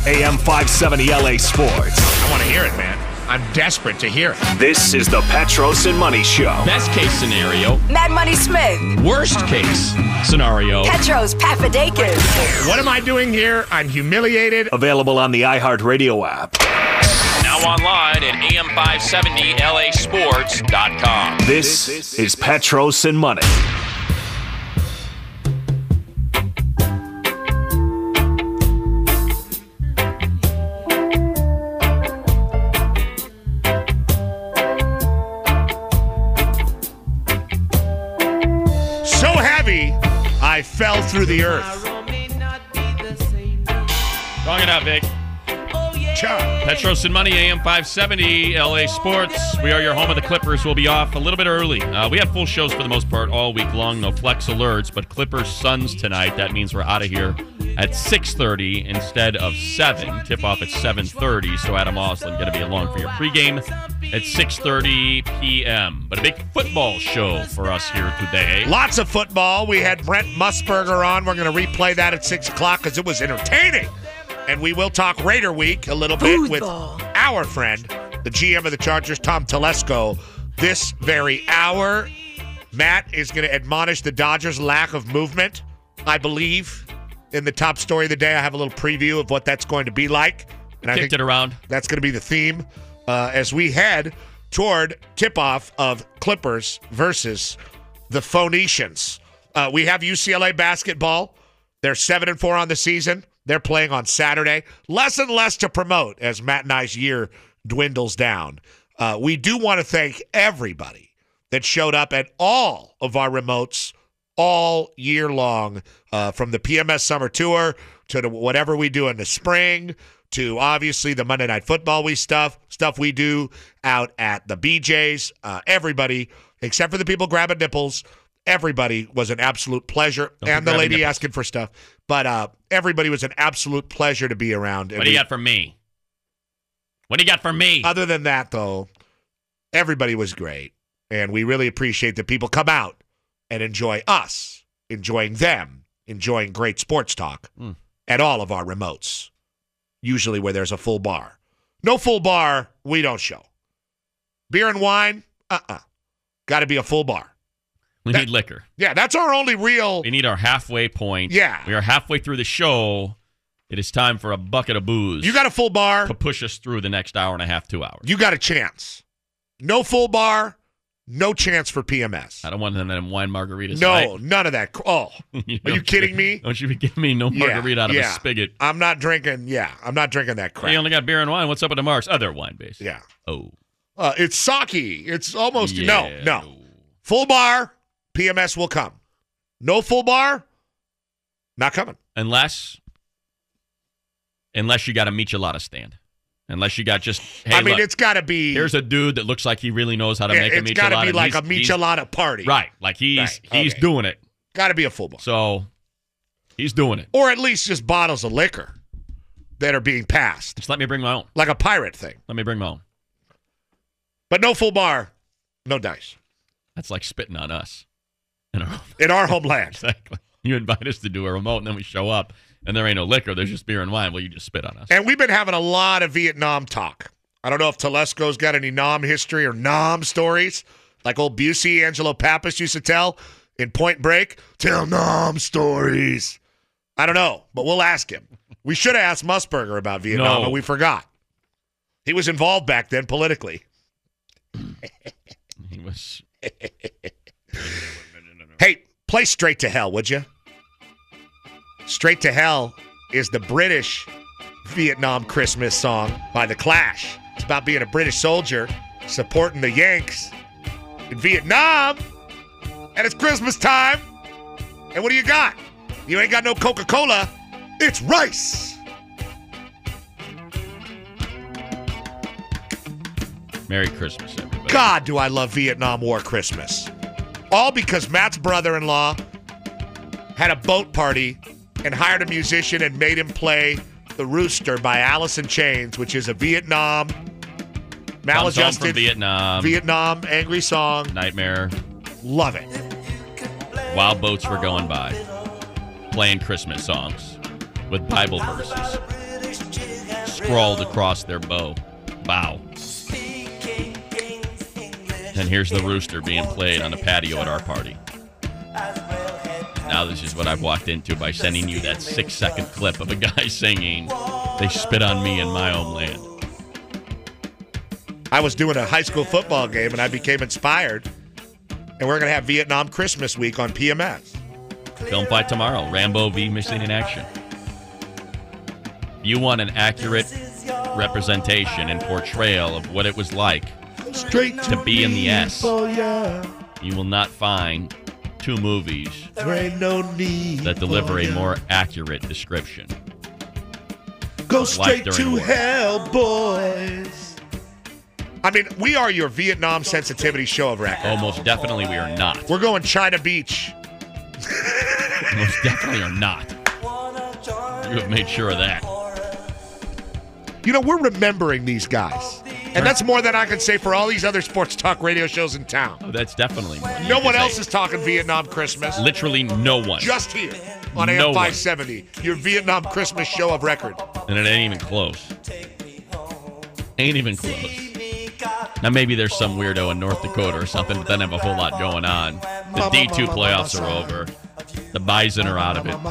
AM 570 LA Sports. I want to hear it, man. I'm desperate to hear it. This is the Petros and Money Show. Best case scenario. Mad Money Smith. Worst case scenario. Petros Papadakis. What am I doing here? I'm humiliated. Available on the iHeartRadio app. Now online at am570lasports.com. This is Petros and Money. So heavy, I fell through the earth. Wrong it out, Vic. Petros and Money, AM 570, LA Sports. We are your home of the Clippers. We'll be off a little bit early. We have full shows for the most part all week long. No flex alerts, but Clippers Suns tonight. That means we're out of here at 6:30 instead of 7. Tip-off at 7:30, so Adam Oslin going to be along for your pregame at 6:30 p.m. But a big football show for us here today. Lots of football. We had Brent Musburger on. We're going to replay that at 6 o'clock because it was entertaining. And we will talk Raider Week a little bit with our friend, the GM of the Chargers, Tom Telesco, this very hour. Matt is going to admonish the Dodgers' lack of movement, I believe. In the top story of the day, I have a little preview of what that's going to be like. And I think it around. That's going to be the theme as we head toward tip-off of Clippers versus the Phoenicians. We have UCLA basketball. They're 7-4 on the season. They're playing on Saturday. Less and less to promote as Matt and I's year dwindles down. We do want to thank everybody that showed up at all of our remotes all year long, from the PMS Summer Tour to whatever we do in the spring to obviously the Monday Night Football stuff we do out at the BJ's. Everybody, except for the people grabbing nipples, everybody was an absolute pleasure. And the lady asking for stuff. But everybody was an absolute pleasure to be around. What do you got for me? What do you got for me? Other than that, though, everybody was great. And we really appreciate that people come out and enjoy us, enjoying them, enjoying great sports talk at all of our remotes, usually where there's a full bar. No full bar, we don't show. Beer and wine, got to be a full bar. We need liquor. Yeah, that's our only real... We need our halfway point. Yeah. We are halfway through the show. It is time for a bucket of booze. You got a full bar. To push us through the next hour and a half, 2 hours. You got a chance. No full bar, no chance for PMS. I don't want them wine margaritas. No, right? None of that. Oh, are you kidding me? Don't you be giving me no margarita out of a spigot. I'm not drinking that crap. You only got beer and wine. What's up with the Marks? Other wine base. Yeah. Oh. It's sake. It's almost... No. Full bar... PMS will come. No full bar, not coming. Unless you got a michelada stand. Unless you got just, hey, look, it's got to be... Here's a dude that looks like he really knows how to make a michelada. It's got to be like a michelada party. Right. Like he's doing it. Got to be a full bar. So, he's doing it. Or at least just bottles of liquor that are being passed. Just let me bring my own. Like a pirate thing. Let me bring my own. But no full bar, no dice. That's like spitting on us. In our homeland. Exactly. You invite us to do a remote, and then we show up, and there ain't no liquor. There's just beer and wine. Well, you just spit on us. And we've been having a lot of Vietnam talk. I don't know if Telesco's got any Nam history or Nam stories, like old Busey, Angelo Pappas used to tell in Point Break. Tell Nam stories. I don't know, but we'll ask him. We should have asked Musburger about Vietnam, but we forgot. He was involved back then politically. He was... Hey, play Straight to Hell, would you? Straight to Hell is the British Vietnam Christmas song by The Clash. It's about being a British soldier supporting the Yanks in Vietnam. And it's Christmas time. And what do you got? You ain't got no Coca-Cola. It's rice. Merry Christmas, everybody. God, do I love Vietnam War Christmas. All because Matt's brother-in-law had a boat party and hired a musician and made him play The Rooster by Alice in Chains, which is a Vietnam, maladjusted Vietnam angry song. Nightmare. Love it. While boats were going by, playing Christmas songs with Bible verses. scrawled across their bow. And here's the rooster being played on the patio at our party. Now this is what I've walked into by sending you that 6-second clip of a guy singing, "They spit on me in my own land." I was doing a high school football game, and I became inspired. And we're going to have Vietnam Christmas Week on PMS. Film fight tomorrow. Rambo v. Missing in Action. You want an accurate representation and portrayal of what it was like Straight to be in the S. yeah. You will not find two movies There ain't no need that deliver a more accurate description. Go life straight during to war. hell, boys. I mean, we are your Vietnam sensitivity show of record. Oh, most definitely we are not. We're going China Beach. Most definitely are not. You have made sure of that. You know, we're remembering these guys. And that's more than I can say for all these other sports talk radio shows in town. Oh, that's definitely more. No one else is talking Vietnam Christmas. Literally no one. Just here on No AM one. 570, your Vietnam Christmas show of record. And it ain't even close. Ain't even close. Now, maybe there's some weirdo in North Dakota or something, but doesn't have a whole lot going on. The D2 playoffs are over. The Bison are out of it.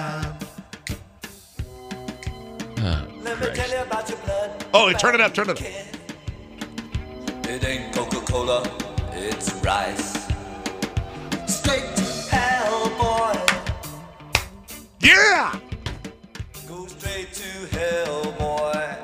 Oh, Christ. Oh, turn it up, turn it up. It ain't Coca-Cola, it's rice. Straight to hell, boy. Yeah! Go straight to hell, boy.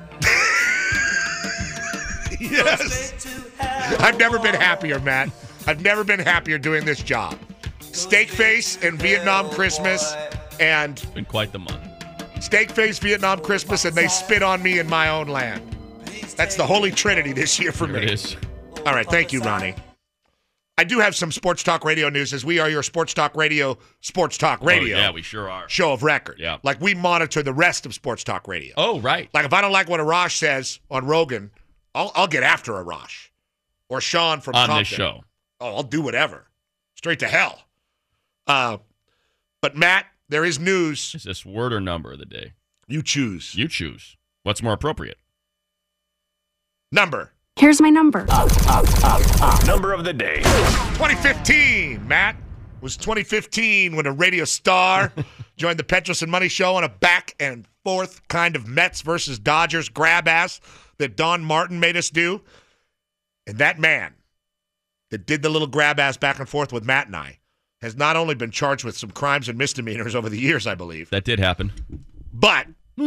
Yes! I've never been happier, Matt. I've never been happier doing this job. Steak face and Vietnam Christmas, and It's been quite the month. steak face, Vietnam Christmas, and they spit on me in my own land. That's the holy trinity this year for Here me. it is. All right, thank you, Ronnie. I do have some Sports Talk Radio news, as we are your Sports Talk Radio Oh, yeah, we sure are. show of record. Yeah. Like, we monitor the rest of Sports Talk Radio. Oh, right. Like, if I don't like what Arash says on Rogan, I'll get after Arash. Or Sean from On Compton. this show. Oh, I'll do whatever. Straight to hell. But, Matt, there is news. Is this word or number of the day? You choose. You choose. What's more appropriate? Number. Here's my number. Number of the day. 2015, Matt. It was 2015 when a radio star joined the Petros and Money Show on a back and forth kind of Mets versus Dodgers grab ass that Don Martin made us do. And that man that did the little grab ass back and forth with Matt and I has not only been charged with some crimes and misdemeanors over the years, I believe, That did happen. but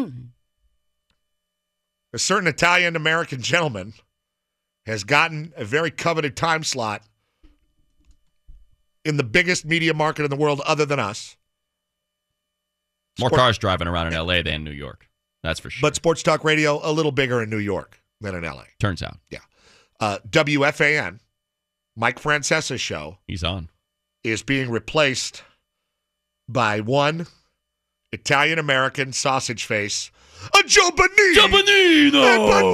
a certain Italian-American gentleman has gotten a very coveted time slot in the biggest media market in the world other than us. More cars driving around in L.A. than New York. That's for sure. But Sports Talk Radio, a little bigger in New York than in L.A. Turns out. WFAN, Mike Francesa's show, He's on. is being replaced by one Italian-American sausage face, a Joe Bonino. Joe Bonino!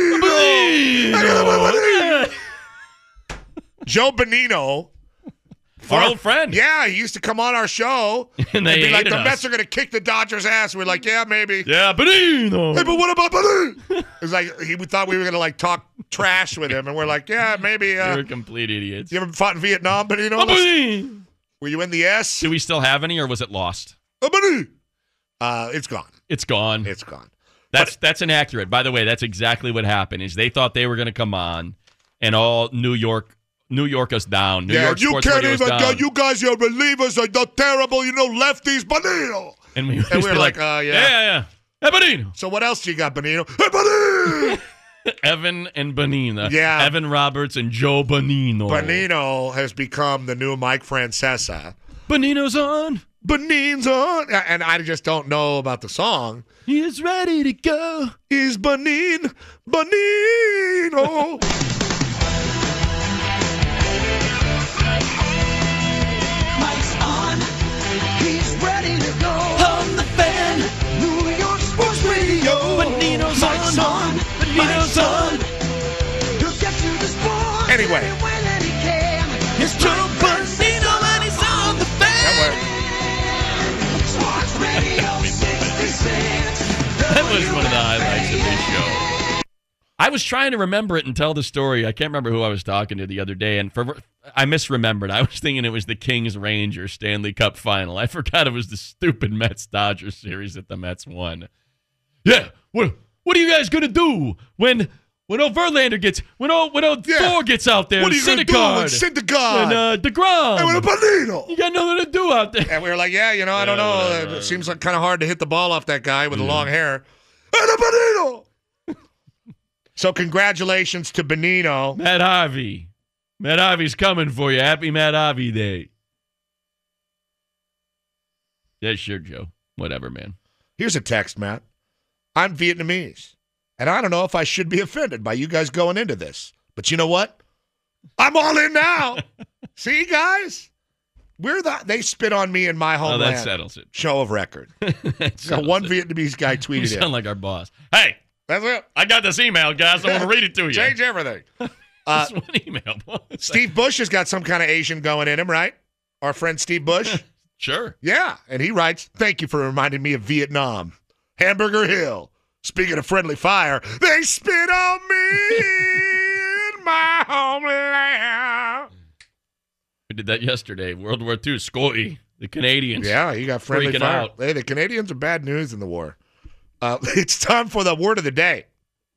Bonino! Joe Bonino. Our old friend. Yeah, he used to come on our show And they be like, hated the us. Mets are going to kick the Dodgers' ass. We're like, yeah, maybe. Yeah, Bonino! Hey, but what about Bonino? It's like we thought we were going to like talk trash with him, and we're like, yeah, maybe. You're complete idiots. You ever fought in Vietnam, Bonino? Bonino! Were you in the S? Do we still have any, or was it lost? Bonino. It's gone. It's gone. It's gone. That's inaccurate. By the way, that's exactly what happened. Is they thought they were going to come on, and all New York us down. New York you sports can't radio even us go. down. You guys, your relievers are not terrible. You know, lefties, Bonino. And we And we were like, yeah. Hey, Bonino. So what else do you got, Bonino? Hey, Bonino. Evan and Bonino. Yeah. Evan Roberts and Joe Bonino. Bonino has become the new Mike Francesa. Bonino's on. Bonino's on. And I just don't know about the song. He is ready to go. Is Bonino. Mike's on. He's ready to go. On the fan. New York Sports Radio. Bonino's Mike's on. Bonino's on. He'll get you the sport. Anyway. When he can. It's Joe Bonino and he's on the fan. That Sports Radio 66. That was one of the highlights of this show. I was trying to remember it and tell the story. I can't remember who I was talking to the other day, and I misremembered. I was thinking it was the Kings-Rangers Stanley Cup final. I forgot it was the stupid Mets-Dodgers series that the Mets won. Yeah, what are you guys gonna do when Verlander gets Thor gets out there? What are you gonna do with Syndergaard and DeGrom? and with Bonino? You got nothing to do out there. And we were like, I don't know. whatever. It seems like kind of hard to hit the ball off that guy with the long hair. And a Bonino. So congratulations to Bonino. Matt Harvey. Matt Harvey's coming for you. Happy Matt Harvey Day. Yeah, sure, Joe. Whatever, man. Here's a text, Matt. I'm Vietnamese, and I don't know if I should be offended by you guys going into this. But you know what? I'm all in now. See, guys? They spit on me in my homeland. Oh, that settles it. Show of record. So one Vietnamese guy You tweeted sound it. like our boss. Hey, That's it. I got this email, guys. I want to read it to you. Change everything. This one email. Steve Bush has got some kind of Asian going in him, right? Our friend Steve Bush. Sure. Yeah, and he writes, "Thank you for reminding me of Vietnam. Hamburger Hill. Speaking of friendly fire, they spit on me in my homeland." We did that yesterday. World War II. Scotty. The Canadians. Yeah, you got friendly Freaking fire. out. Hey, the Canadians are bad news in the war. It's time for the word of the day.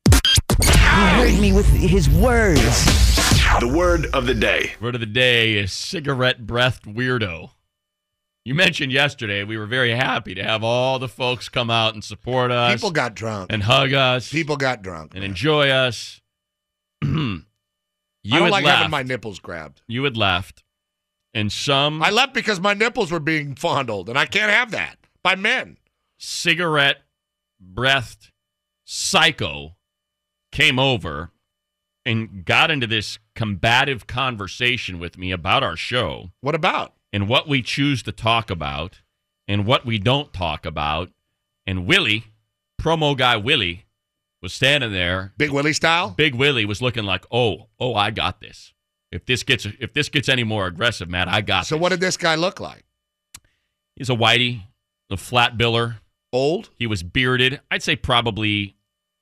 He heard me with his words. The word of the day. Word of the day is cigarette breathed weirdo. You mentioned yesterday we were very happy to have all the folks come out and support us. People got drunk. and hug us. People got drunk. and man. enjoy us. You I don't had like left. having my nipples grabbed. You had left. And some I left because my nipples were being fondled, and I can't have that by men. cigarette breathed psycho came over and got into this combative conversation with me about our show What about? and what we choose to talk about and what we don't talk about. And Willie, promo guy Willie, was standing there. Big Willie style? Big Willie was looking like, oh, I got this. If this gets any more aggressive, Matt, I got So this. what did this guy look like? He's a whitey, a flat biller. Old? He was bearded. I'd say probably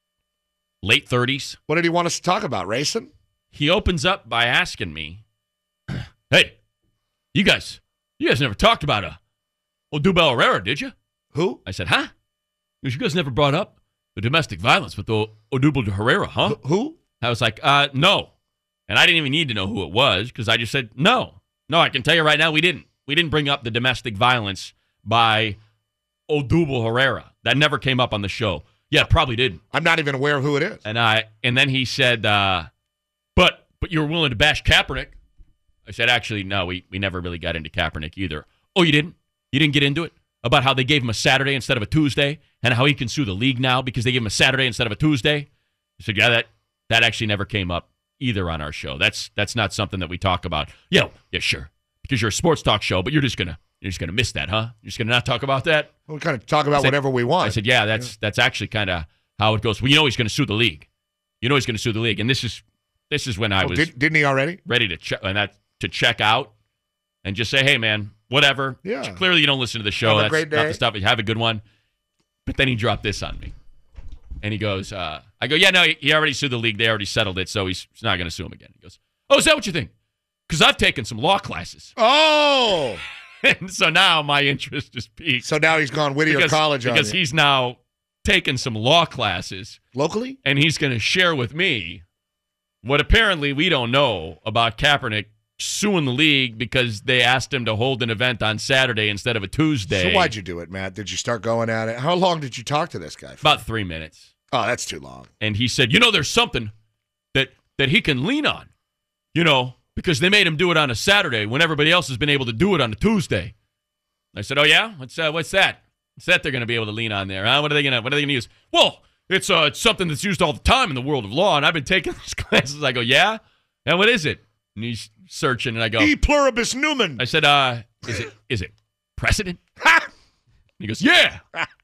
late 30s. What did he want us to talk about? Racing? He opens up by asking me, "Hey, you guys never talked about Odubel Herrera, did you?" Who? I said, "Huh? You guys never brought up the domestic violence with Odubel Herrera, huh?" Who? I was like, no. And I didn't even need to know who it was because I just said, no, I can tell you right now, we didn't. We didn't bring up the domestic violence by Odubel Herrera. That never came up on the show. Yeah, probably didn't. I'm not even aware of who it is. And then he said, but you were willing to bash Kaepernick. I said, actually, no, we never really got into Kaepernick either. Oh, you didn't? You didn't get into it? About how they gave him a Saturday instead of a Tuesday and how he can sue the league now because they gave him a Saturday instead of a Tuesday? I said, yeah, that actually never came up either on our show. That's not something that we talk about. Yeah, sure. Because you're a sports talk show, but you're just gonna miss that, huh? You're just gonna not talk about that? We kind of talk about whatever we want. I said, yeah, that's actually kind of how it goes. Well, you know he's going to sue the league. And this is when I was didn't he already? ready to check out and just say, hey, man, whatever. Yeah. Clearly you don't listen to the show. Have a That's great not day. the stuff. Have a good one. But then he dropped this on me. And he goes, I go, yeah, no, he already sued the league. They already settled it, so he's not going to sue him again. He goes, oh, is that what you think? Because I've taken some law classes. Oh! And so now my interest is piqued. So now he's gone Whittier College on because you. he's now taken some law classes, Locally? and he's going to share with me what apparently we don't know about Kaepernick suing the league because they asked him to hold an event on Saturday instead of a Tuesday. So why'd you do it, Matt? Did you start going at it? How long did you talk to this guy for? About 3 minutes. Oh, that's too long. And he said, there's something that he can lean on, because they made him do it on a Saturday when everybody else has been able to do it on a Tuesday. I said, oh, yeah? What's that? What's that they're going to be able to lean on there? Huh? What are they going to use? Well, it's something that's used all the time in the world of law, and I've been taking these classes. I go, yeah? And what is it? And he's searching, and I go, E pluribus numen. I said, is it precedent? And he goes, yeah.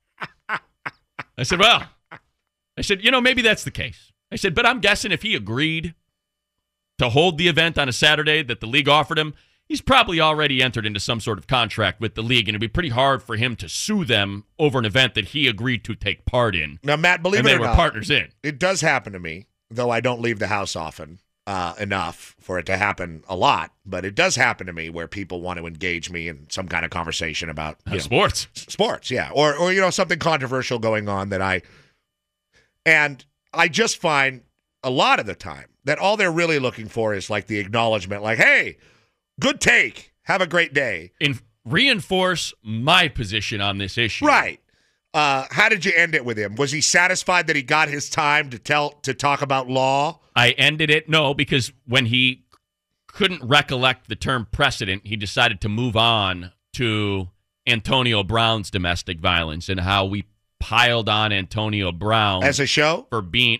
I said, well, maybe that's the case. I said, but I'm guessing if he agreed to hold the event on a Saturday that the league offered him, he's probably already entered into some sort of contract with the league, and it'd be pretty hard for him to sue them over an event that he agreed to take part in. Now, Matt, believe and it they or were not, partners in. it does happen to me, though I don't leave the house often enough for it to happen a lot. But it does happen to me where people want to engage me in some kind of conversation about Sports. Sports, yeah. Or something controversial going on and I just find a lot of the time that all they're really looking for is like the acknowledgement, like, hey, good take. Have a great day. Reinforce my position on this issue. Right. How did you end it with him? Was he satisfied that he got his time to talk about law? I ended it, no, because when he couldn't recollect the term precedent, he decided to move on to Antonio Brown's domestic violence and how we piled on Antonio Brown as a show for being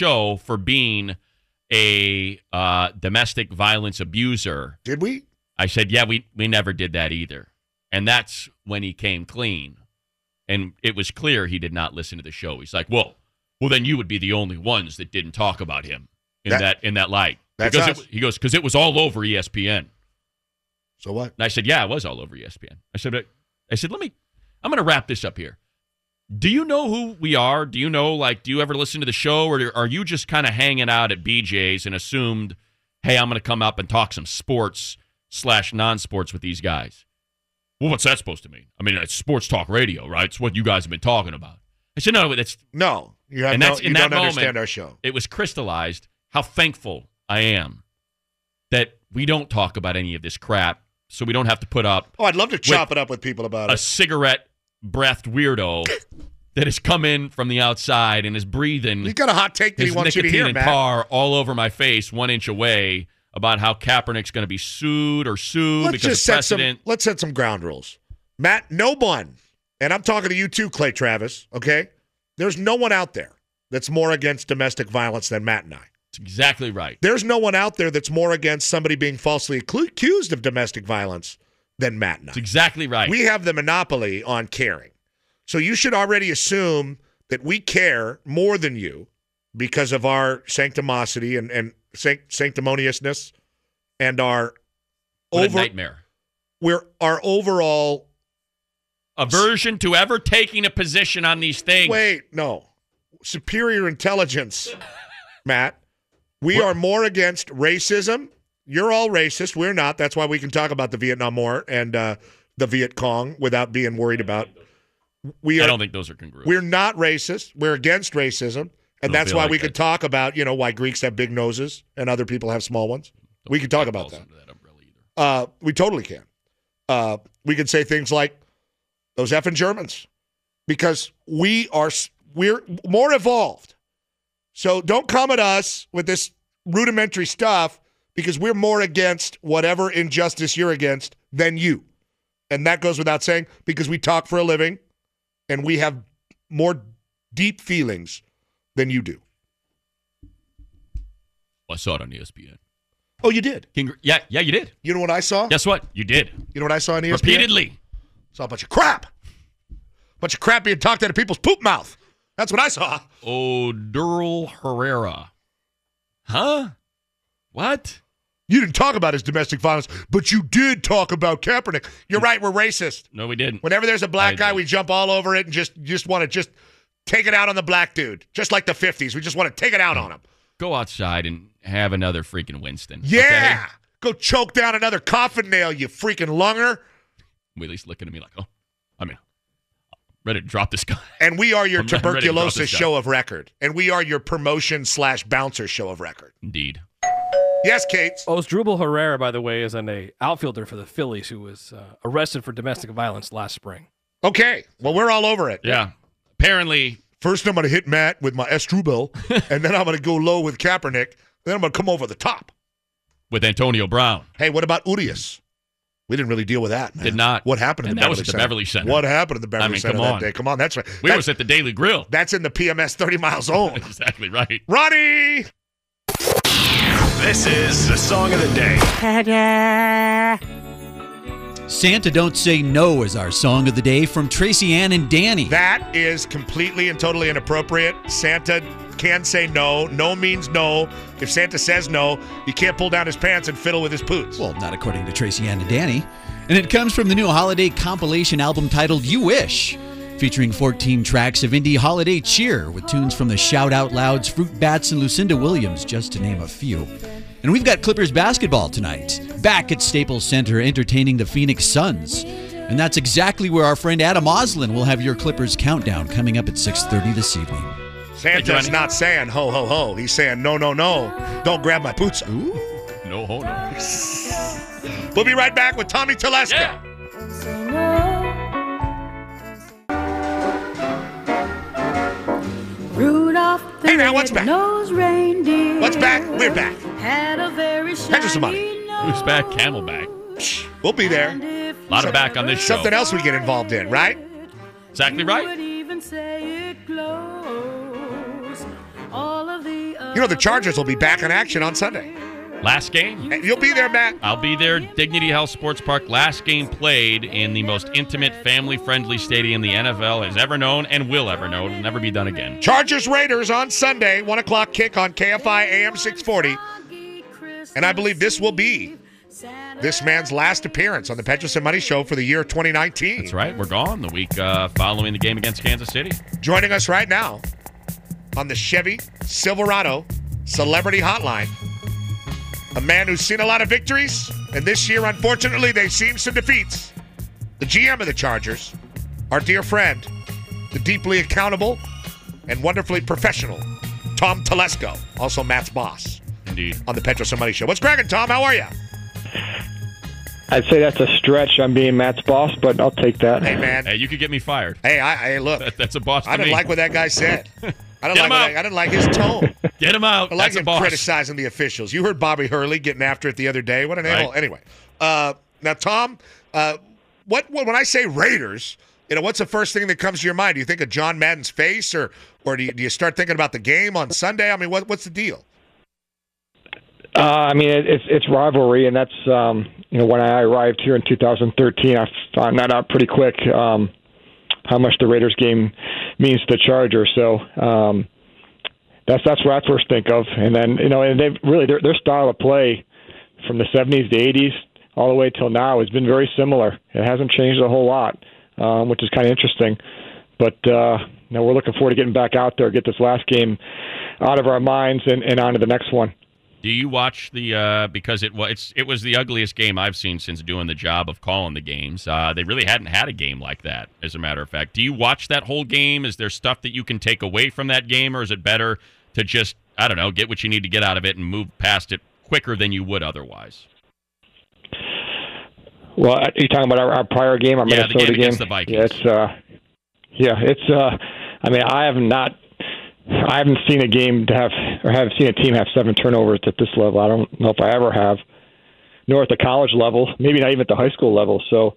a domestic violence abuser. Did we? I said, yeah, we never did that either. And that's when he came clean. And it was clear he did not listen to the show. He's like, well, then you would be the only ones that didn't talk about him in that light. That's us. He goes, because it was all over ESPN. So what? And I said, yeah, it was all over ESPN. I said, I'm going to wrap this up here. Do you know who we are? Do you know, do you ever listen to the show, or are you just kind of hanging out at BJ's and assumed, hey, I'm going to come up and talk some sports/non-sports with these guys? Well, what's that supposed to mean? I mean, it's sports talk radio, right? It's what you guys have been talking about. I said, no, that's... No, you have you don't understand our show. It was crystallized how thankful I am that we don't talk about any of this crap, so we don't have to put up... Oh, I'd love to chop it up with people about a cigarette-breathed weirdo that has come in from the outside and is breathing... He's got a hot take that he wants you to hear, Matt. Matt. Tar all over my face 1 inch away about how Kaepernick's going to be sued because of precedent. Let's set some ground rules. Matt, no one, and I'm talking to you too, Clay Travis, okay? There's no one out there that's more against domestic violence than Matt and I. That's exactly right. There's no one out there that's more against somebody being falsely accused of domestic violence than Matt and I. That's exactly right. We have the monopoly on caring. So you should already assume that we care more than you because of our sanctimosity and sanctimoniousness and our a nightmare. Our overall aversion to ever taking a position on these things. Wait, no. Superior intelligence, Matt. We are more against racism. You're all racist. We're not. That's why we can talk about the Vietnam War and the Viet Cong without being worried about. I don't think those are congruent. We're not racist. We're against racism. And that's why we could talk about, why Greeks have big noses and other people have small ones. We could talk about that. We totally can. We could say things like those effing Germans because we're more evolved. So don't come at us with this rudimentary stuff because we're more against whatever injustice you're against than you. And that goes without saying because we talk for a living and we have more deep feelings than you do. I saw it on ESPN. Oh, you did? Yeah, you did. You know what I saw? Guess what? You did. You know what I saw on ESPN? Repeatedly. Saw a bunch of crap. Bunch of crap being talked out of people's poop mouth. That's what I saw. Oduro Herrera. Huh? What? You didn't talk about his domestic violence, but you did talk about Kaepernick. You're right, we're racist. No, we didn't. Whenever there's a black guy, we jump all over it and just want to take it out on the black dude. Just like the 50s. We just want to take it out on him. Go outside and have another freaking Winston. Yeah. Okay? Go choke down another coffin nail, you freaking lunger. Willie's looking at me like, ready to drop this guy. And we are your tuberculosis show of record. And we are your promotion/bouncer show of record. Indeed. Yes, Kate. Osdrubal Herrera, by the way, is an outfielder for the Phillies who was arrested for domestic violence last spring. Okay. Well, we're all over it. Yeah. Apparently. First, I'm going to hit Matt with my Osdrubal, and then I'm going to go low with Kaepernick. Then I'm going to come over the top. With Antonio Brown. Hey, what about Urias? We didn't really deal with that, man. Did not. What happened in the Beverly Center? That was at the Beverly Center. What happened at the Beverly Center that day? Come on, that's right. We was at the Daily Grill. That's in the PMS 30-mile zone. Exactly right. Ronnie! This is the song of the day. Santa Don't Say No is our song of the day from Tracy Ann and Danny. That is completely and totally inappropriate. Santa can say no. No means no. If Santa says no, you can't pull down his pants and fiddle with his poots. Well, not according to Tracy Ann and Danny. And it comes from the new holiday compilation album titled You Wish, featuring 14 tracks of indie holiday cheer with tunes from the Shout Out Louds, Fruit Bats, and Lucinda Williams, just to name a few. And we've got Clippers basketball tonight, back at Staples Center entertaining the Phoenix Suns. And that's exactly where our friend Adam Oslin will have your Clippers countdown coming up at 6:30 this evening. Santa's not saying ho, ho, ho. He's saying no, no, no. Don't grab my boots. Ooh. No, ho, no. We'll be right back with Tommy Telesco. Yeah. Rudolph the Hey, now, what's back? red-nosed reindeer. What's back? We're back. Had a very Hedge us some money. shiny Who's back? Camelback. We'll be there. A lot of back on this show. Something else we get involved in, right? Exactly right. You know, the Chargers will be back in action on Sunday. Last game. And you'll be there, Matt. I'll be there. Dignity Health Sports Park. Last game played in the most intimate, family-friendly stadium the NFL has ever known and will ever know. It'll never be done again. Chargers Raiders on Sunday, 1 o'clock kick on KFI AM 640. And I believe this will be this man's last appearance on the Petros and Money Show for the year 2019. That's right. We're gone the week following the game against Kansas City. Joining us right now on the Chevy Silverado Celebrity Hotline, a man who's seen a lot of victories, and this year, unfortunately, they've seen some defeats. The GM of the Chargers, our dear friend, the deeply accountable and wonderfully professional Tom Telesco, also Matt's boss. Indeed. On the Petros and Money Show. What's cracking, Tom? How are you? I'd say that's a stretch on being Matt's boss, but I'll take that. Hey, man. Hey, you could get me fired. Hey, look. That's a boss to I didn't me. like what that guy said. I didn't like his tone. Get him out. I like That's a him boss. criticizing the officials. You heard Bobby Hurley getting after it the other day. What an animal. Anyway, now, Tom, when I say Raiders, what's the first thing that comes to your mind? Do you think of John Madden's face, or do you start thinking about the game on Sunday? I mean, what's the deal? I mean, it's rivalry, and that's when I arrived here in 2013, I found that out pretty quick. How much the Raiders game means to the Chargers. So that's what I first think of. And then and they've really their style of play from the 70s to 80s all the way till now has been very similar. It hasn't changed a whole lot, which is kind of interesting. But now we're looking forward to getting back out there, get this last game out of our minds, and on to the next one. Do you watch the because it was the ugliest game I've seen since doing the job of calling the games. They really hadn't had a game like that, as a matter of fact. Do you watch that whole game? Is there stuff that you can take away from that game, or is it better to just, I don't know, get what you need to get out of it and move past it quicker than you would otherwise? Well, are you talking about our prior game, our Minnesota the game against the Vikings? I mean, I haven't seen a game haven't seen a team have 7 turnovers at this level. I don't know if I ever have, nor at the college level, maybe not even at the high school level. So,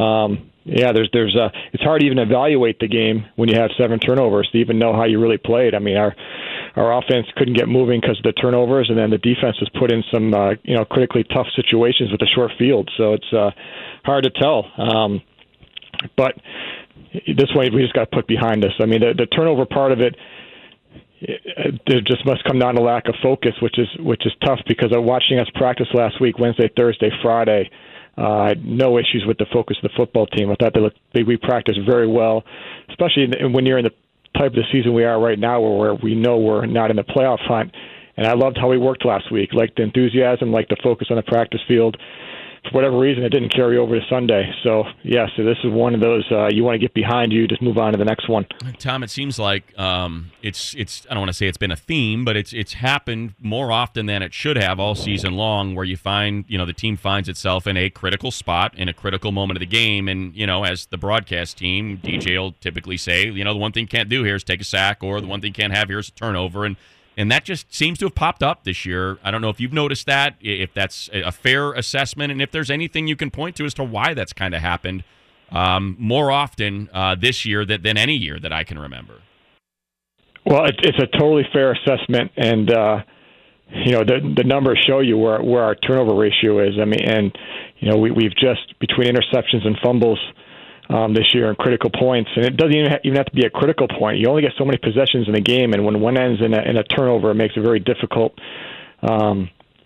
it's hard to even evaluate the game when you have 7 turnovers to even know how you really played. I mean, our offense couldn't get moving because of the turnovers, and then the defense was put in some critically tough situations with a short field. So it's hard to tell. But this way, we just got to put behind us. I mean, the turnover part of it. It just must come down to lack of focus, which is tough because watching us practice last week, Wednesday, Thursday, Friday, I had no issues with the focus of the football team. I thought we practiced very well, especially when you're in the type of the season we are right now, where we know we're not in the playoff hunt. And I loved how we worked last week, like the enthusiasm, like the focus on the practice field. For whatever reason, it didn't carry over to Sunday. So so this is one of those you want to get behind you, just move on to the next one. Tom, it seems like it's I don't want to say it's been a theme, but it's happened more often than it should have all season long, where you find the team finds itself in a critical spot in a critical moment of the game, and as the broadcast team, DJ will typically say, the one thing you can't do here is take a sack, or the one thing you can't have here is a turnover, and that just seems to have popped up this year. I don't know if you've noticed that, if that's a fair assessment, and if there's anything you can point to as to why that's kind of happened more often this year than any year that I can remember. Well, it's a totally fair assessment, and the numbers show you where our turnover ratio is. I mean, and we've just, between interceptions and fumbles, this year in critical points, and it doesn't even have to be a critical point. You only get so many possessions in a game, and when one ends in a turnover, it makes it very difficult on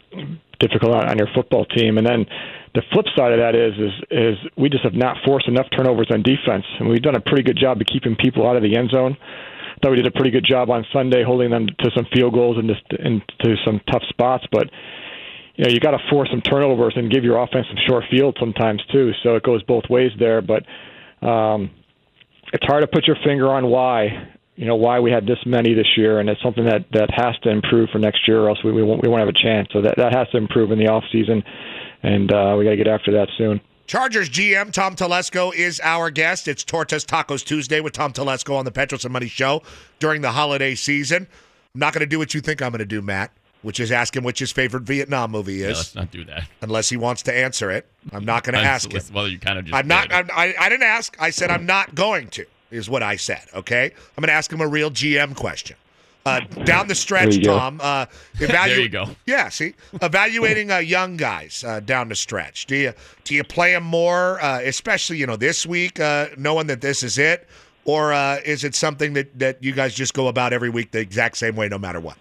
your football team. And then the flip side of that is we just have not forced enough turnovers on defense, and we've done a pretty good job of keeping people out of the end zone. I thought we did a pretty good job on Sunday holding them to some field goals and to some tough spots, but you got to force some turnovers and give your offense some short field sometimes too. So it goes both ways there, but it's hard to put your finger on why we had this many this year, and it's something that has to improve for next year, or else we won't have a chance. So that has to improve in the off season, and we got to get after that soon. Chargers GM Tom Telesco is our guest. It's Tortas Tacos Tuesday with Tom Telesco on the Petros and Money Show during the holiday season. I'm not going to do what you think I'm going to do, Matt, which is ask him which his favorite Vietnam movie is. Yeah, let's not do that. Unless he wants to answer it. I'm not going to ask him. Well, you kind of just I didn't ask. I said I'm not going to, is what I said, okay? I'm going to ask him a real GM question. Down the stretch, Tom. There you go. Yeah, see, evaluating young guys down the stretch. Do you play them more, especially this week, knowing that this is it, or is it something that you guys just go about every week the exact same way, no matter what?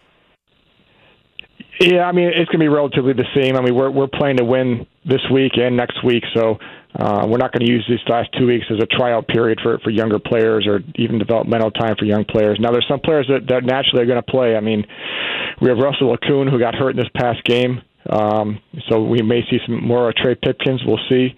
Yeah, I mean it's going to be relatively the same. I mean we're playing to win this week and next week, so we're not going to use these last 2 weeks as a tryout period for younger players or even developmental time for young players. Now, there's some players that naturally are going to play. I mean, we have Russell Okung, who got hurt in this past game, so we may see some more Trey Pipkins. We'll see.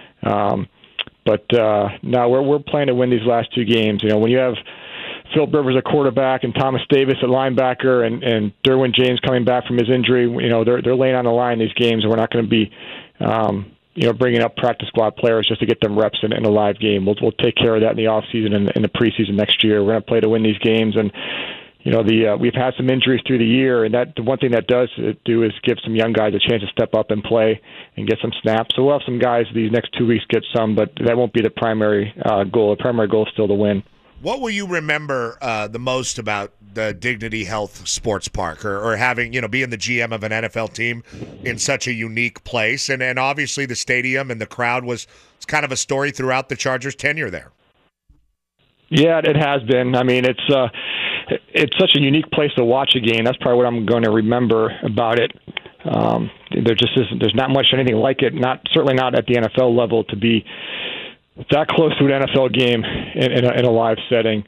But no, we're playing to win these last 2 games. When you have Philip Rivers at quarterback and Thomas Davis at linebacker and Derwin James coming back from his injury, they're laying on the line these games, and we're not going to be bringing up practice squad players just to get them reps in a live game. We'll take care of that in the offseason and in the preseason next year. We're going to play to win these games, and we've had some injuries through the year, and that the one thing that does do is give some young guys a chance to step up and play and get some snaps. So we'll have some guys these next 2 weeks get some, but that won't be the primary goal. The primary goal is still to win. What will you remember the most about the Dignity Health Sports Park, or having, being the GM of an NFL team in such a unique place? And obviously the stadium and the crowd was kind of a story throughout the Chargers' tenure there. Yeah, it has been. I mean, it's such a unique place to watch a game. That's probably what I'm going to remember about it. There just isn't. There's not much anything like it. Certainly not at the NFL level to be that close to an NFL game in a live setting.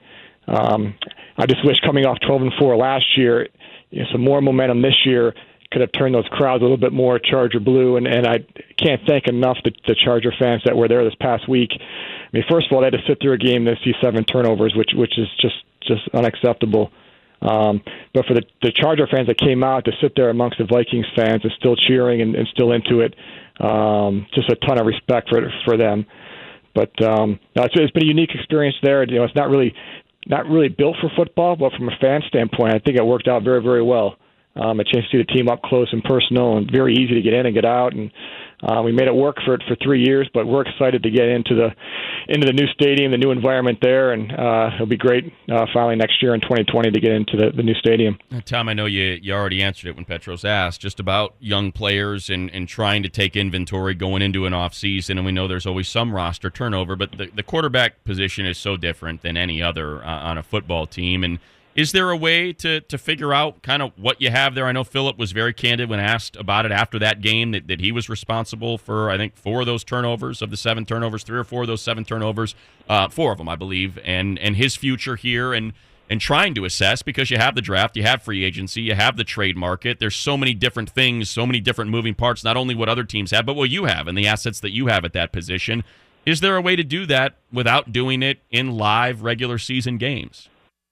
I just wish coming off 12-4 last year, some more momentum this year could have turned those crowds a little bit more Charger blue. And I can't thank enough the Charger fans that were there this past week. I mean, first of all, they had to sit through a game to see 7 turnovers, which is just unacceptable. But for the Charger fans that came out to sit there amongst the Vikings fans and still cheering and still into it, just a ton of respect for them. But it's been a unique experience there. It's not really built for football, but from a fan standpoint, I think it worked out very, very well. A chance to see the team up close and personal, and very easy to get in and get out. And we made it work for 3 years, but we're excited to get into the new stadium, the new environment there, and it'll be great finally next year in 2020 to get into the new stadium. Tom, I know you already answered it when Petros asked, just about young players and trying to take inventory going into an offseason, and we know there's always some roster turnover, but the quarterback position is so different than any other on a football team. And is there a way to figure out kind of what you have there? I know Philip was very candid when asked about it after that game, that he was responsible for, I think, 4 of those turnovers. Of the 7 turnovers, 3 or 4 of those 7 turnovers, 4 of them, I believe, and his future here and trying to assess, because you have the draft, you have free agency, you have the trade market. There's so many different things, so many different moving parts, not only what other teams have, but what you have and the assets that you have at that position. Is there a way to do that without doing it in live regular season games?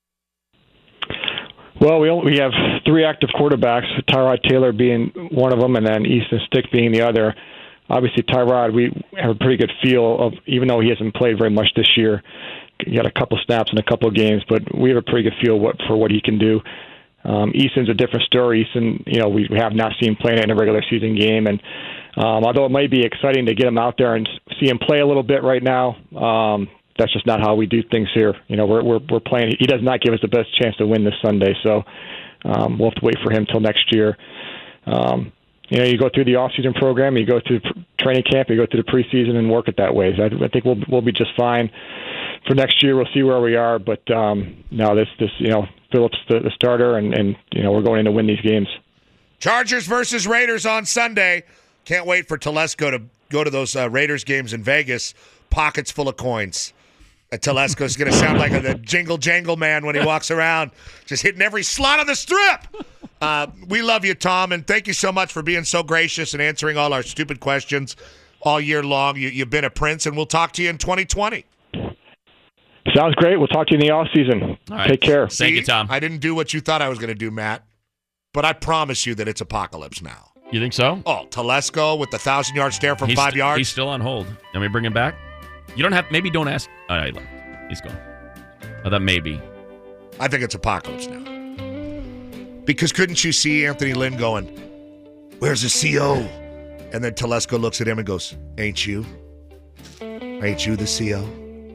Well, we have 3 active quarterbacks, Tyrod Taylor being one of them, and then Easton Stick being the other. Obviously, Tyrod, we have a pretty good feel of, even though he hasn't played very much this year. He had a couple snaps in a couple of games, but we have a pretty good feel for what he can do. Easton's a different story. Easton, we have not seen him playing in a regular season game, and although it might be exciting to get him out there and see him play a little bit right now, that's just not how we do things here. We're playing. He does not give us the best chance to win this Sunday, so we'll have to wait for him till next year. You go through the off-season program, you go through training camp, you go through the preseason and work it that way. So I think we'll be just fine. For next year, we'll see where we are. But no, this Phillips the starter, and we're going in to win these games. Chargers versus Raiders on Sunday. Can't wait for Telesco to go to those Raiders games in Vegas. Pockets full of coins. Telesco's going to sound like the jingle jangle man when he walks around, just hitting every slot on the strip. We love you, Tom, and thank you so much for being so gracious and answering all our stupid questions all year long. You've been a prince, and we'll talk to you in 2020. Sounds great. We'll talk to you in the off season. Right. Take care. Thank you, Tom. I didn't do what you thought I was going to do, Matt, but I promise you that it's apocalypse now. You think so? Oh, Telesco with the 1,000-yard stare from 5 yards. He's still on hold. Can we bring him back? You don't have. Maybe don't ask. All right, he's gone. I thought maybe. I think it's apocalypse now. Because couldn't you see Anthony Lynn going, "Where's the CO?" And then Telesco looks at him and goes, "Ain't you? Ain't you the CO?"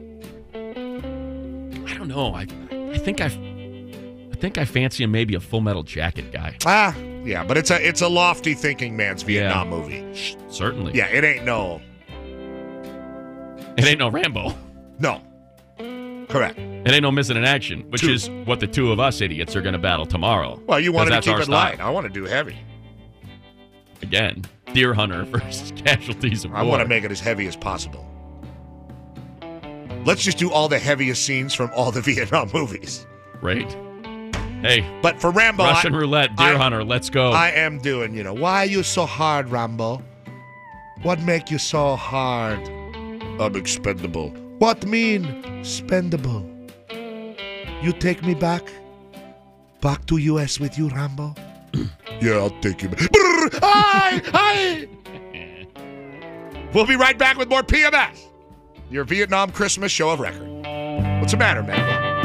I don't know. I think I fancy him maybe a Full Metal Jacket guy. Yeah, but it's a lofty thinking man's Vietnam movie. Certainly. Yeah, it ain't no Rambo. No. Correct. It ain't no missing in action, which is what the two of us idiots are going to battle tomorrow. Well, you wanted to that's keep our it style. light. I want to do heavy. Again, Deer Hunter versus Casualties of War. I want to make it as heavy as possible. Let's just do all the heaviest scenes from all the Vietnam movies. Right. Hey. But for Rambo, Russian roulette, Deer Hunter, let's go. I am doing, why are you so hard, Rambo? What make you so hard? I'm expendable. What mean, spendable? You take me back to U.S. with you, Rambo? Yeah, I'll take you back. Hi! We'll be right back with more PMS, your Vietnam Christmas show of record. What's the matter, man?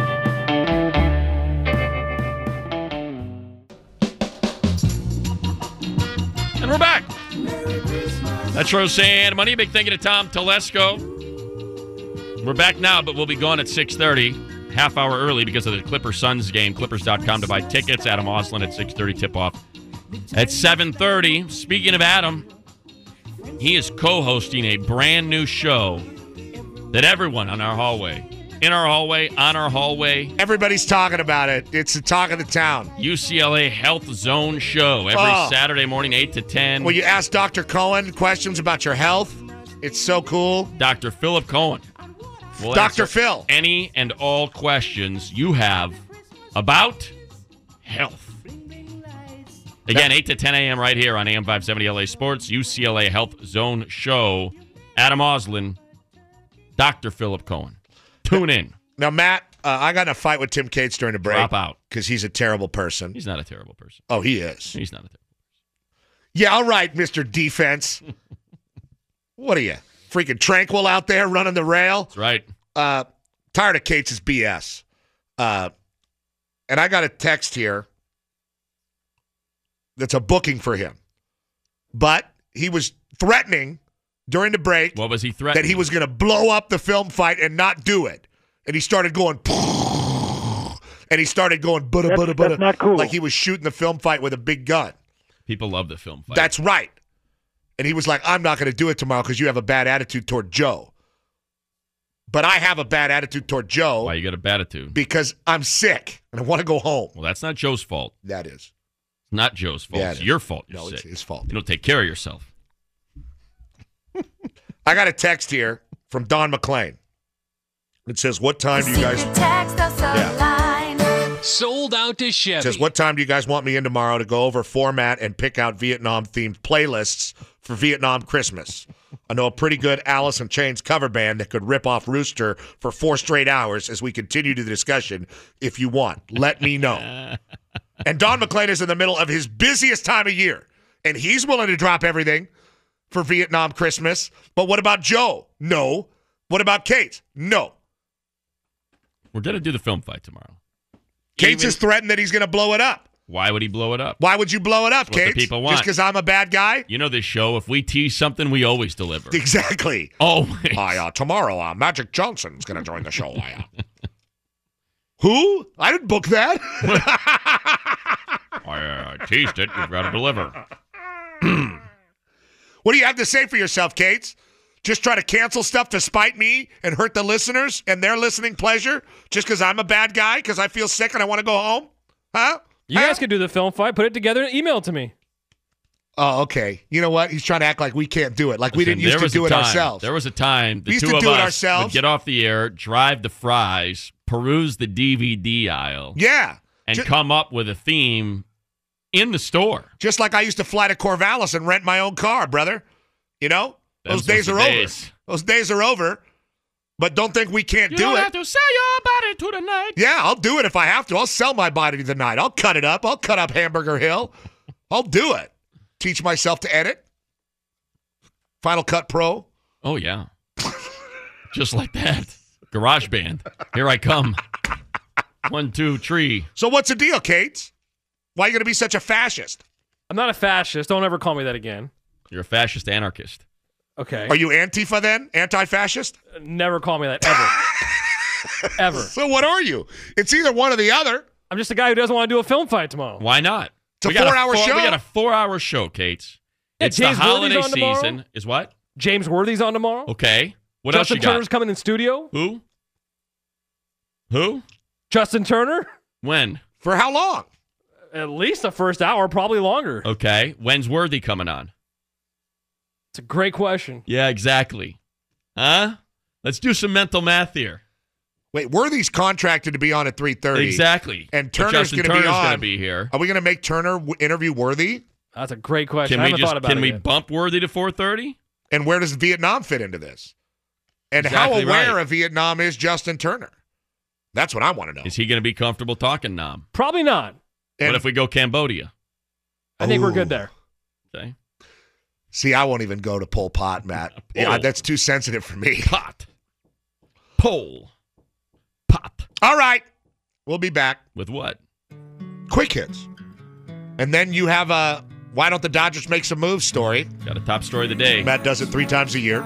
And we're back. That's Roseanne Money. Big thank you to Tom Telesco. We're back now, but we'll be gone at 6:30, half hour early because of the Clippers-Suns game. Clippers.com to buy tickets. Adam Oslin at 6:30 tip-off. At 7:30, speaking of Adam, he is co-hosting a brand new show that everyone on our hallway, in our hallway, on our hallway. Everybody's talking about it. It's the talk of the town. UCLA Health Zone Show every Saturday morning, 8 to 10. Well, you ask Dr. Cohen questions about your health. It's so cool. Dr. Philip Cohen. Dr. Phil. Any and all questions you have about health. Again, 8 to 10 a.m. right here on AM 570 LA Sports, UCLA Health Zone Show. Adam Oslin, Dr. Philip Cohen. Tune in. Now, Matt, I got in a fight with Tim Cates during the break. Drop out. Because he's a terrible person. He's not a terrible person. Oh, he is. He's not a terrible person. Yeah, all right, Mr. Defense. What are you, freaking tranquil out there running the rail? That's right. Tired of Cates' BS. And I got a text here that's a booking for him. But he was threatening during the break. What was he threatening? That he was going to blow up the film fight and not do it. And he started going, and he started going, That's not cool. like he was shooting the film fight with a big gun. People love the film fight. That's right. And he was like, I'm not going to do it tomorrow because you have a bad attitude toward Joe. But I have a bad attitude toward Joe. Why you got a bad attitude? Because I'm sick and I want to go home. Well, that's not Joe's fault. That is. It's not Joe's fault. Yeah, it's your fault. No, You're it's sick. his fault. You don't take care of yourself. I got a text here from Don McClain. It says, what time do you guys... Sold out to Chevy. It says, what time do you guys want me in tomorrow to go over format and pick out Vietnam-themed playlists for Vietnam Christmas? I know a pretty good Alice in Chains cover band that could rip off Rooster for 4 straight hours as we continue the discussion. If you want, let me know. And Don McClain is in the middle of his busiest time of year, and he's willing to drop everything for Vietnam Christmas. But what about Joe? No. What about Kate? No. We're going to do the film fight tomorrow. Cates has threatened that he's going to blow it up. Why would he blow it up? Why would you blow it up, That's what Cates? the people want. Just because I'm a bad guy? You know this show, if we tease something, we always deliver. Exactly. Always. Tomorrow, Magic Johnson's going to join the show. Who? I didn't book that. I teased it. You've got to deliver. What do you have to say for yourself, Cates? Just try to cancel stuff to spite me and hurt the listeners and their listening pleasure just because I'm a bad guy because I feel sick and I want to go home? Huh? You guys can do the film fight, put it together, and email it to me. Oh, okay. You know what? He's trying to act like we can't do it, like we didn't used to do it ourselves. There was a time the We used two to of do it us ourselves. would get off the air, drive to Fry's, peruse the DVD aisle, Yeah. and come up with a theme in the store. Just like I used to fly to Corvallis and rent my own car, brother. You know? Those days are over. Those days are over. But don't think we can't You do don't it. have to sell your body to the night. Yeah, I'll do it if I have to. I'll sell my body tonight. I'll cut it up. I'll cut up Hamburger Hill. I'll do it. Teach myself to edit. Final Cut Pro. Oh, yeah. Just like that. GarageBand. Here I come. 1, 2, 3. So what's the deal, Kate? Why are you going to be such a fascist? I'm not a fascist. Don't ever call me that again. You're a fascist anarchist. Okay. Are you Antifa then? Anti-fascist? Never call me that, ever. Ever. So what are you? It's either one or the other. I'm just a guy who doesn't want to do a film fight tomorrow. Why not? It's a 4-hour show. We got a 4-hour show, Kate. Yeah, It's the James holiday Worthy's on tomorrow. season. Is what? James Worthy's on tomorrow. Okay. What else Justin you got? Turner's coming in studio. Who? Who? Justin Turner? When? For how long? At least the first hour, probably longer. Okay. When's Worthy coming on? It's a great question. Yeah, exactly. Huh? Let's do some mental math here. Wait, Worthy's contracted to be on at 3:30. Exactly. And But Turner's Justin going to be Turner's on. going to be here. Are we going to make Turner interview Worthy? That's a great question. Can I we haven't thought about can it we yet. bump Worthy to 4:30? And where does Vietnam fit into this? And Exactly how aware right. of Vietnam is Justin Turner? That's what I want to know. Is he going to be comfortable talking Nam? Probably not. What if we go Cambodia? I think we're good Ooh. there. Okay. See, I won't even go to Pol Pot, Matt. Yeah, that's too sensitive for me. Pot. Pole. Pot. All right. We'll be back. With what? Quick hits. And then you have a why don't the Dodgers make some moves story. Got a top story of the day. Matt does it 3 times a year.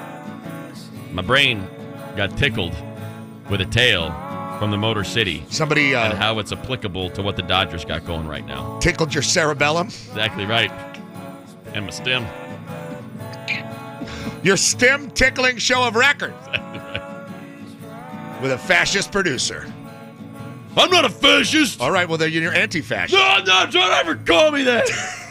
My brain got tickled with a tale from the Motor City. Somebody and how it's applicable to what the Dodgers got going right now. tickled your cerebellum. Exactly right. And my stem. Your stem tickling show of record. Exactly right. With a fascist producer. I'm not a fascist. All right, well, then you're anti-fascist. No, don't ever call me that.